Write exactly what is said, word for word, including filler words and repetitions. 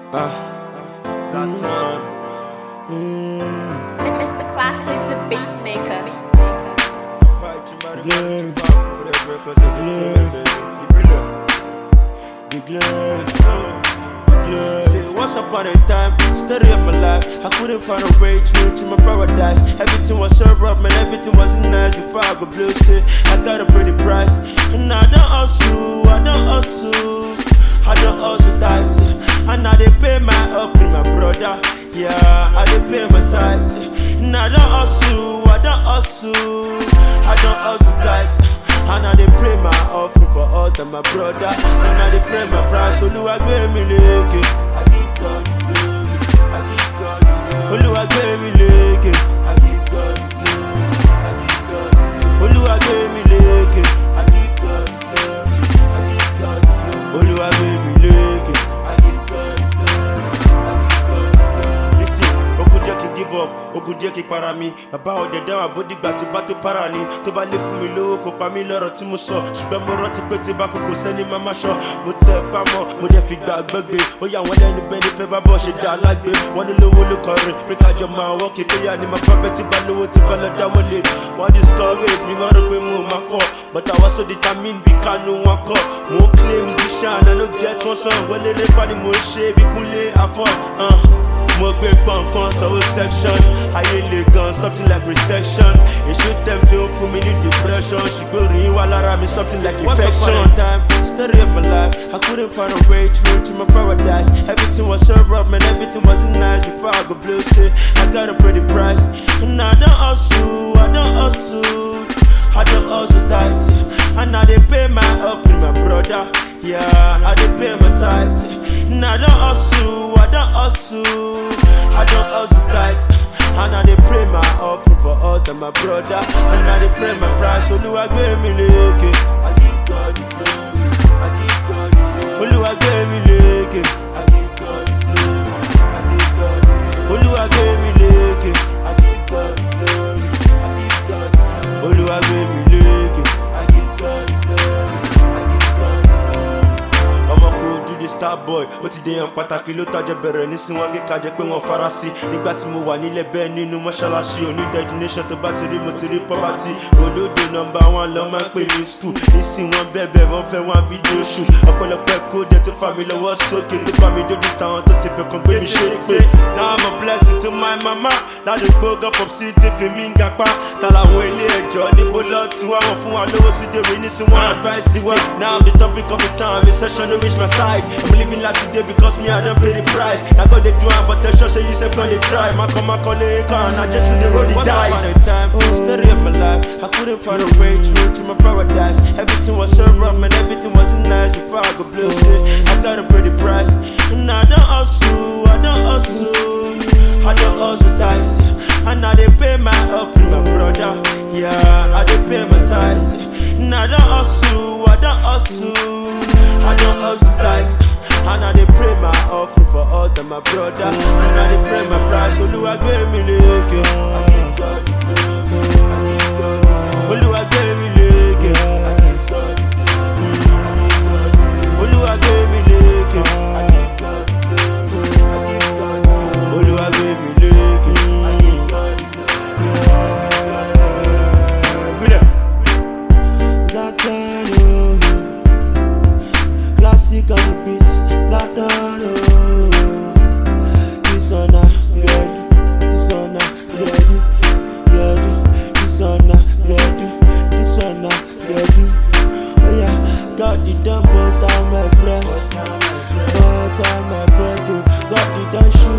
Ah, it's that time. And Mister Classic, the beat maker. Glare, the glare, glare. Say, once upon a time, story of my life, I couldn't find a way through to my paradise. Everything was so rough, man, everything wasn't nice. Before I go blue, say, I got a pretty price. And I don't hustle, I don't hustle, I don't hustle tight. And now they pay my offering, my brother. Yeah, I dey pay my tithes. And I don't hustle, I don't hustle, I don't hustle tight. And I dey pray my offering for all of my brother. And I dey pray my price. Oluwa gbe mi leke, I give God the glory, I give God the glory. Oluwa gbe mi leke, I give God the glory, I give God the glory. Oluwa gbe mi leke, I give God the glory, I give God the glory. Oluwa gbe mi leke, I give God the glory, I give God the glory. Listen, ogun jẹ́ kí n give up, ogun jẹ́ kí n para mi. Bàbá ọdẹ dáhùn àbódìgbà tí bá tó para ni. Tó bá lé fún mi lówó kò pa mí lọ́rọ̀ tí mo sọ. Ṣùgbọ́n mo rántí pé tí bá kókó sẹ́ni máa má ṣọ. Mo tẹ pamọ́, mo dẹ̀ fi gbà gbẹ́gbẹ́. Ó yà wọ́n lẹ́nu bẹ́ẹ̀ ni fẹ́ bá bọ̀ ṣe dá alágbé. Wọ́n ní lówó ló kọrin, pé kájọ máa wọ́ kí péyà ni máa fẹ́ bẹ́ẹ̀ tí bá lówó tí bá lọ dáwọ́ lé. Wọ́n discourage mi, wọ́n rò pé mo máa fọ́. But I was so determined bí kánú wọn kọ́. Mo ń claim musician, I no get one song. Wọlé lé fani mo ń ṣe bí Kúnlé afford. Mo gbé gbọ̀ǹkan sọ̀wọ́ section. Ayé le gan, something like resection. Èṣù tẹ̀m tí ó fún mi ní depression. Ṣùgbọ́n orin wà lára mi, something like infection. Once upon a time, story of my life, I couldn't find a way through to my paradise. Everything was so rough, man, everything wasn't nice. Before I go blue, say, I got a pretty price. And I don't hustle, I don't hustle, I don't hustle tight. And now they pay my offering, my brother. Yeah, I dey pay my tithes. And I don't hustle, I don't hustle, I don't hustle tight. And I dey pray my offering for all of my brother. And I dey pray my price. Oluwa gbe mi leke, I give God the glory, I give God the glory. Oluwa gbe mi leke, I give God the glory, I give God the glory. Oluwa gbe mi leke, I give God the glory, I give God the glory. Oluwa gbe mi leke, I give God the glory, I give God the glory. Ọmọ kò dúdú star boy, ó ti dé yan pàtàkì ló tajẹ bẹ̀rẹ̀ nísìn wọn kíkà jẹ́ pé wọ́n fara sí. Nígbà tí mo wà nílẹ̀ bẹ́ẹ̀ nínú mọ́ṣáláṣí, òní definition tó bá ti rí mo ti rí poverty. Olódo nọmba wọn lọ máa ń pè ní school. Nísìn wọn bẹ̀bẹ̀ wọ́n fẹ́ wọn fídíò shoot. Ọ̀pọ̀lọpọ̀ ẹ̀kọ́ dẹ̀ tó fà mí lọ́wọ́ sókè. Tó fà mí dójú táwọn tó ti fẹ́ kàn gbé mi ṣe pé. Now I'm a blessing to my mama. Ládùúgbò gọ́pọ̀ sí ti fi mí ń gapá. Ta làwọn ilé ẹjọ́ níbo lọ tí wọ́n fún wa lówó sí dèrè nísìn wọn advice wa. Now I'm the topic of the town, recession no reach my side. I'm living like today because me I don't pay the price. I got the do but the show say you say gonna try. My come my colleague and I just shoot the roll the dice. Once upon a time, story of my life, I couldn't find a way through to my paradise. Everything was so rough, man, everything wasn't nice. Before I go blue, say I got a pretty price. And I don't hustle, I don't hustle, I don't hustle tight. And now they pay my offering, my brother. Yeah, I dey pay my tithes. And I don't hustle, I don't hustle, I don't hustle tight. And I dey pray my offering for all of my brother. And I dey pray my price. Oluwa gbe mi leke, I give God the glory, I give God the glory. Oluwa gbe mi leke, I give God the glory, I give God the glory. Oluwa gbe mi leke, I give God the glory, I give God the glory. Oluwa gbe mi leke, I give God the glory. Zlatan, oh, classic on the beat. Zlatan, oh, this one a good, this one a good, good, this one a good, this one a good. Oh yeah, got the dumb butter my bread, butter my bread, oh, got the dumb shoe.